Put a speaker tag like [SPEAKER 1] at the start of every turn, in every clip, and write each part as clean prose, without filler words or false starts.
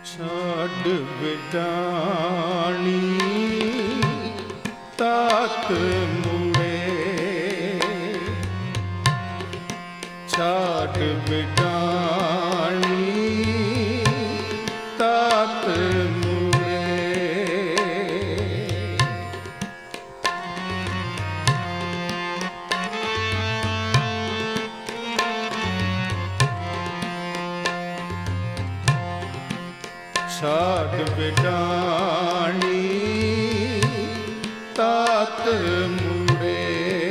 [SPEAKER 1] छाड़ बिटाणी तात मुड़े, छाड़ बिटाणी तात मुड़े। छाड़ बिटाणी तात मुड़े,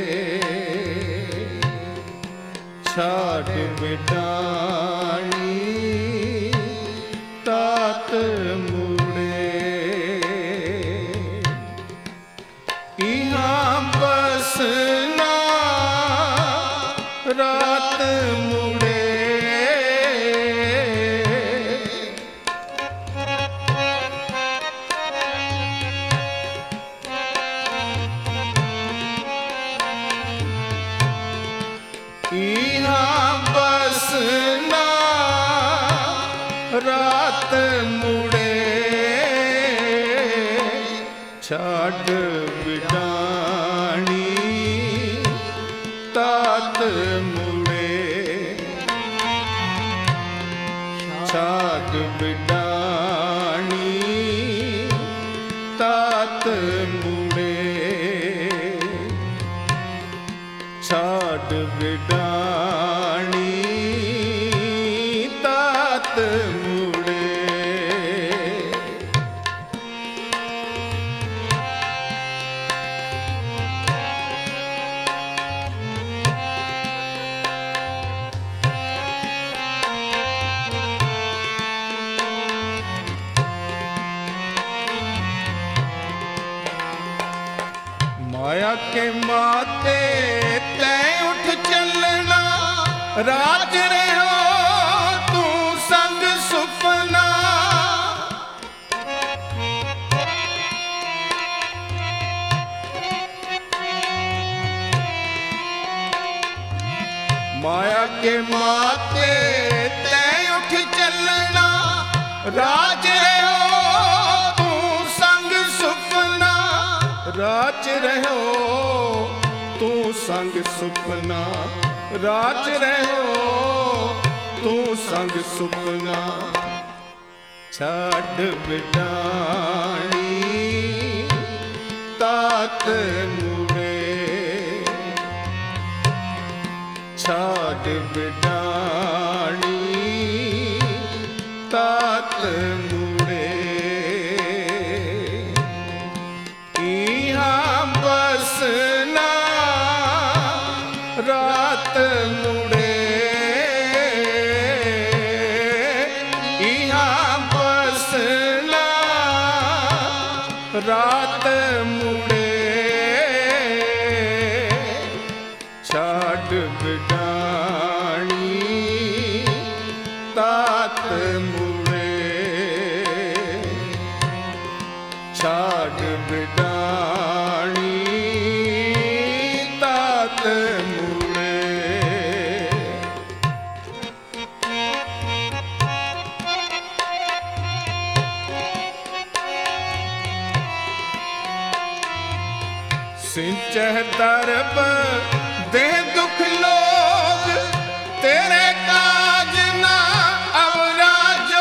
[SPEAKER 1] छाड़ बिटाणी तात मुड़े। इहाँ बसना रात मुड़े, इहाँ बसना रात मुड़े, छाड़ बिटाणी तात मुड़े, छाड़ बिटाणी तात मुड़े, छाड़ बिटाणी तात मुड़े। माया के माते तैं उठ चलना, राज रहो तू संग सुपना। माया के माते तैं उठ चलना, राज रहो तू संग सुपना। राज रहो तू संग सुपना, राज रहो तू संग सुपना। छाड़ बिटाणी तात मुड़े, छाड़ बिटाणी तात मुड़े। इहाँ बसना रात मुड़े, इहाँ बसना रात मुड़े, छाड़ बिटाणी तात मुड़े, छाड़ बिटाणी तात मुड़े। सिंचह दरब दे दुख लोग, तेरे काज ना अवराजो।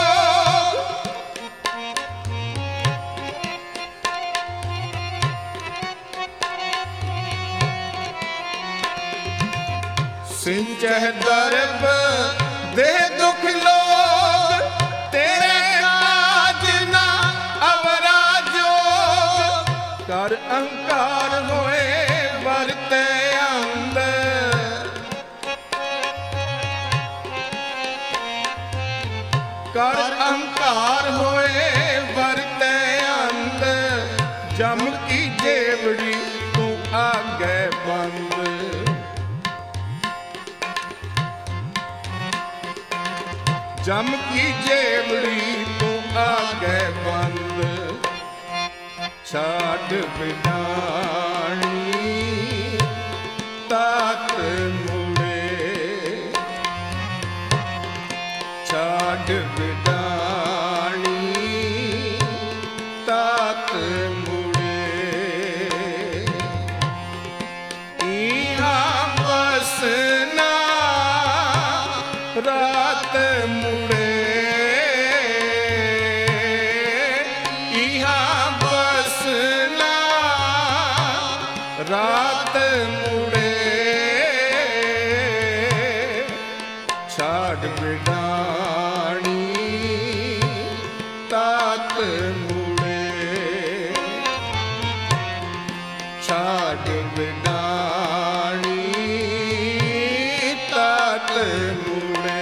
[SPEAKER 1] सिंचह दरब दे दुख लोग, तेरे काज ना अवराजो। कर अहंकार होए वरते अंदर, कर अहंकार होए वरते अंदर। जम की जेवड़ी तू आगे बंद, जम की जेवड़ी तू आगे बंद। छाड़ बिटाणी तात मुड़े, छाड़ बिटाणी रात मुड़े इहाँ बसना रात मुड़े छाड़ बिडाणी तात मुड़े छाड़ बिडाणी तात मुड़े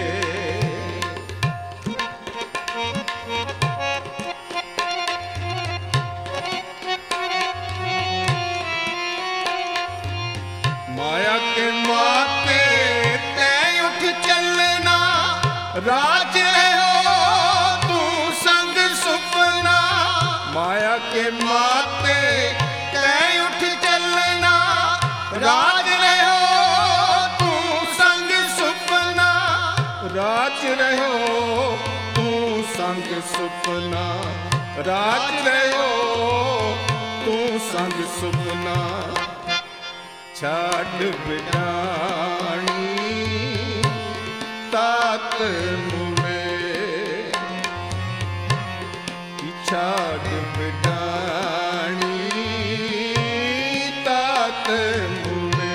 [SPEAKER 1] माया के माते तय उठ चलना राज हो तू संग सुपना माया के माते तय उठ चलना राज हो तू संग सुपना राज रहो तू संग सुपना राज रहो तू संग सुपना छाड़ बिडाणी तात मुड़े छाड़ बिडाणी तात मुड़े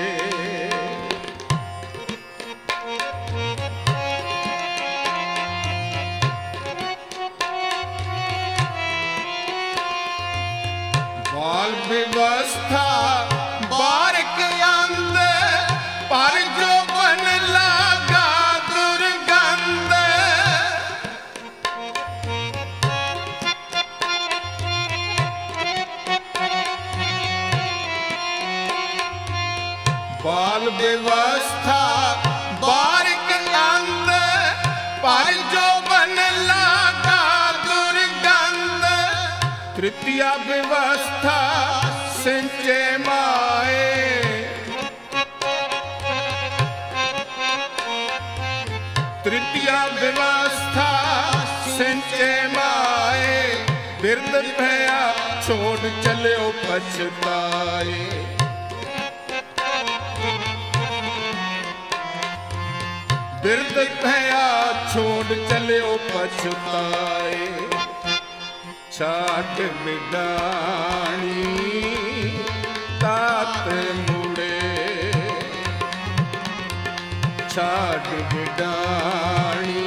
[SPEAKER 1] बाल व्यवस्था बारिक अंदर पर जो बन लगा दुर्गंध बाल व्यवस्था बारिक अंदर पर जो बन लगा दुर्गंध तृतीय व्यवस्था सिंचे माए तृतीय व्यवस्था सिंचे माए बिरद भया छोड़ चले पछताए बिरद भया छोड़ चले पछताए छाड़ बिडाणी तात मुड़े छाड़ बिडाणी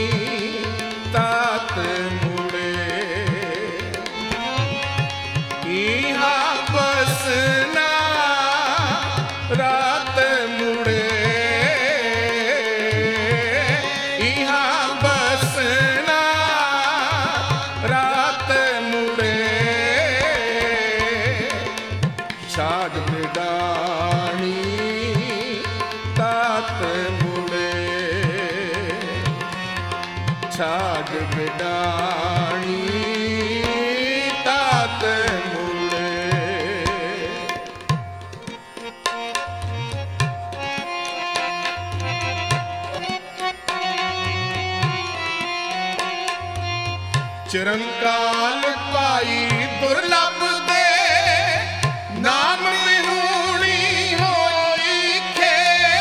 [SPEAKER 1] तात मुड़े इहाँ बसना रात मुड़े इहाँ बसना रात मुड़े छाड़ बिडाणी तात मुड़े छाड़ बिडाणी तात मुड़े चिरंकाल पाई दुर्लभ दे नाम विहूणी होई खे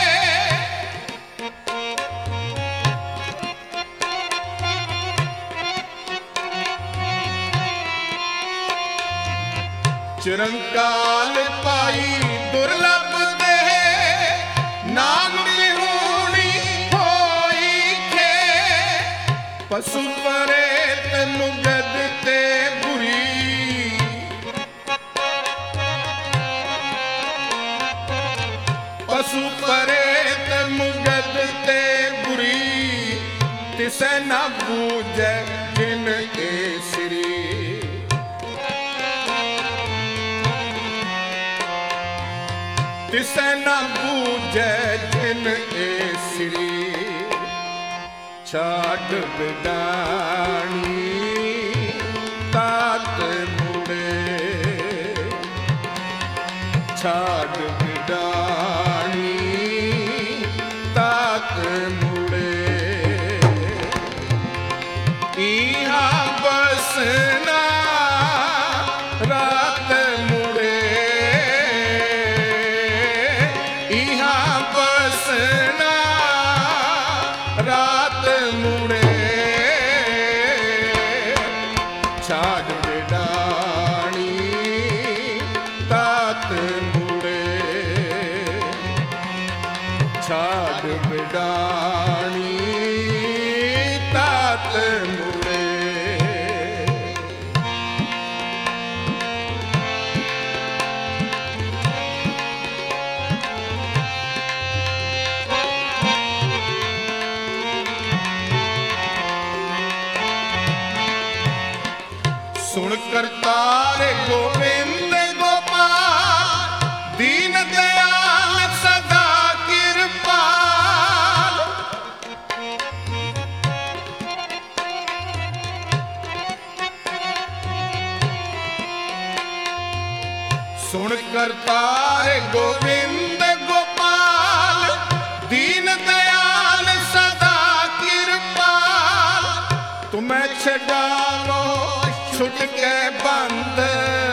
[SPEAKER 1] चिरंकाल पाई दुर्लभ दे नाम विहूणी होई खे पशु परेत मुगद ते बुरी पशु परेत मुगद ते बुरी तिसे न बूझे जिन के श्री तिसे न बूझे जिन के श्री छाड़ बिडाणी तात मुड़े छाड़ बिडाणी तात मुड़े इहाँ बसना रात मुड़े इहाँ बसना रात मुड़े छाड़ बिडाणी तात मुड़े छाड़ बिडाणी तात मुड़े। सुन करतार गोविंद गोपाल दीन दयाल सदा कृपाल। सुन करतार गोविंद गोपाल दीन दयाल सदा कृपाल। तुम्हें छड़ावो छुट के बंद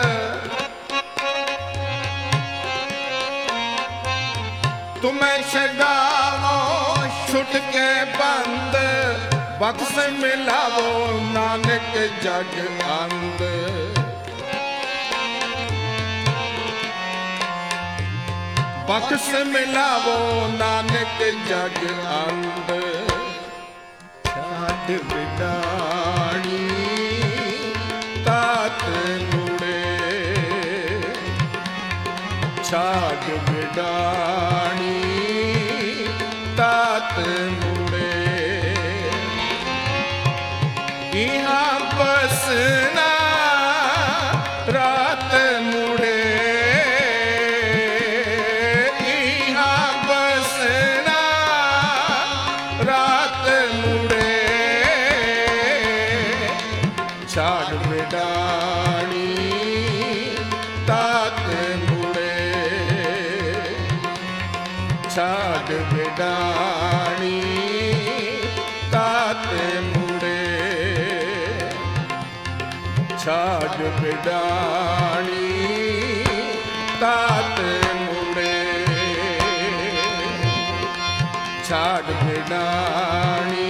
[SPEAKER 1] तुम्हें छड़ावो छुट के बंद। बख्श मिलावो नानक जग अंद। बख्श मिलावो नानक जग अंद। छाड़ बिडाणी तात मुड़े छाड़ बिडाणी तात मुड़े। यहाँ बसना रात मुड़े यहाँ बसना रात मुड़े छाड़ बिडाणी तात मुड़े छाड़ बिडाणी तात मुड़े छाड़ बिडाणी तात मुड़े छाड़ बिडाणी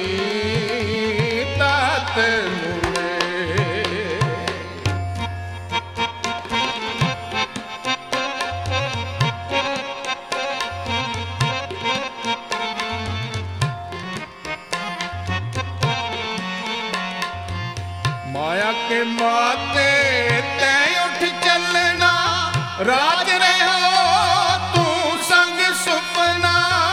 [SPEAKER 1] तात मुड़े। माया के माते तय उठ चलना राज रहो तू संग सुपना।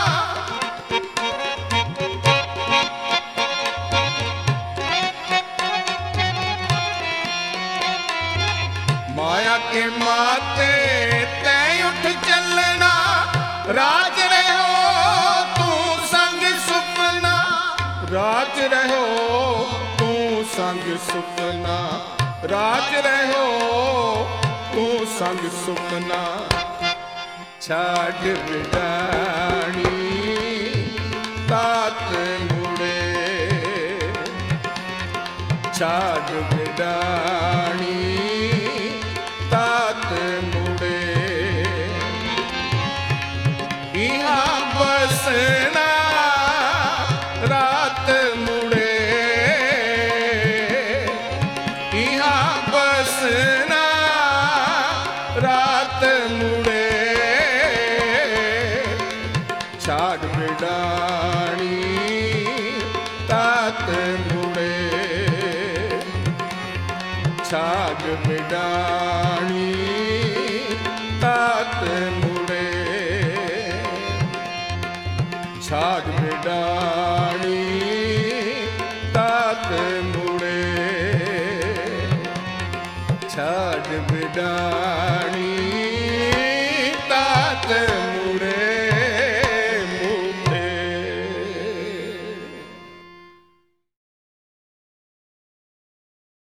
[SPEAKER 1] माया के माते तय उठ चलना राज रहो तू संग सुपना। राज रहो संग सुपना राज रहो तू संग सुपना। छाड़ बिडाणी तात मुड़े छाड़ बिडाणी तात मुड़े। यहाँ बसना रात मुड़े यहाँ बसना रात मुड़े छाड़ बिडाणी तात मुड़े छाड़ बिडाणी तात मुड़े छाड़ बिडाणी